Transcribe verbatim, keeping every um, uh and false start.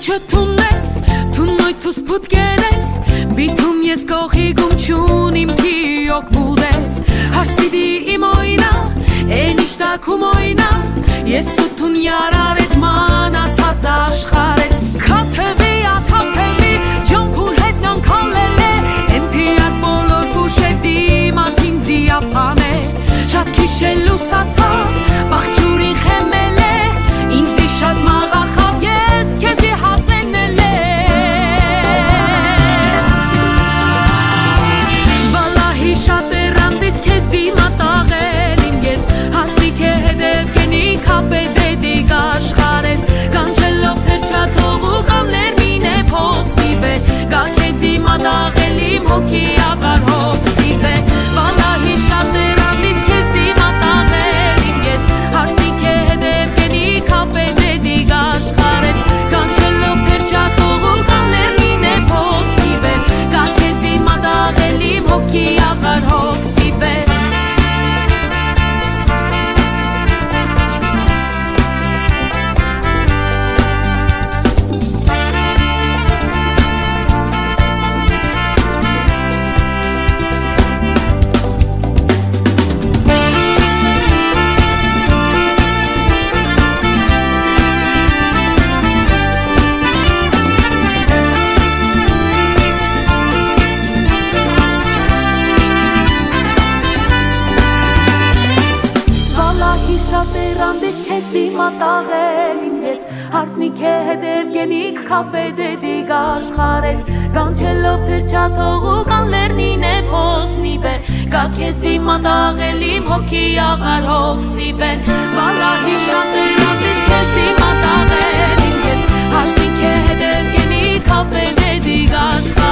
չթունես, թունոյթուս պուտկերես, բիթում ես կողիգում չունիմ թիոք մուդես, հարսպիդի իմ օյնա, են իշտակում օյնա, ես ութուն յարար էդ մանացած աշխարես, կաթևի աթապևի, ջամփուր հետնան կալել է, են թիատ բոլոր բուշ է դիմաց ինձ իապան է, շատ քիշել լուսացավ, բաղջուրին խեմել է, ինձի շատ մաղախավ, ես քեզի հասենել է Վալահի շատ է ռանդիս քեզի մատաղել իմ ես Հասնիք է հետև գենի կապետ է դիգ աշխարես Կանչելով թրջաթող ու կաններնին է փոսնի վե Գա քեզի մատաղել իմ հոգի աղար հոգսի վե Վալահի շատ է ռանդիս քեզի մատաղել իմ ես Հասնիք է հետև գենի կապետ է դիգ աշխարես Կանչելով թրջաթող ու կաններնին է փոսնի վե Գա քեզի մատաղել իմ հոգի աղար հոգսի վե մատաղել իմ ես Հարսնիք է հետև գենիք կապետ է դիգ աշխարես Կանչելով թրջաթող ու կաններնին է փոսնի վե Գա քեզի մատաղել իմ հոգի աղար հոգսի վեն Վալահի շատ է ռանդիս քեզի մատաղել իմ ես Հարսնիք է հետև գենիք կապետ է դիգ աշխարես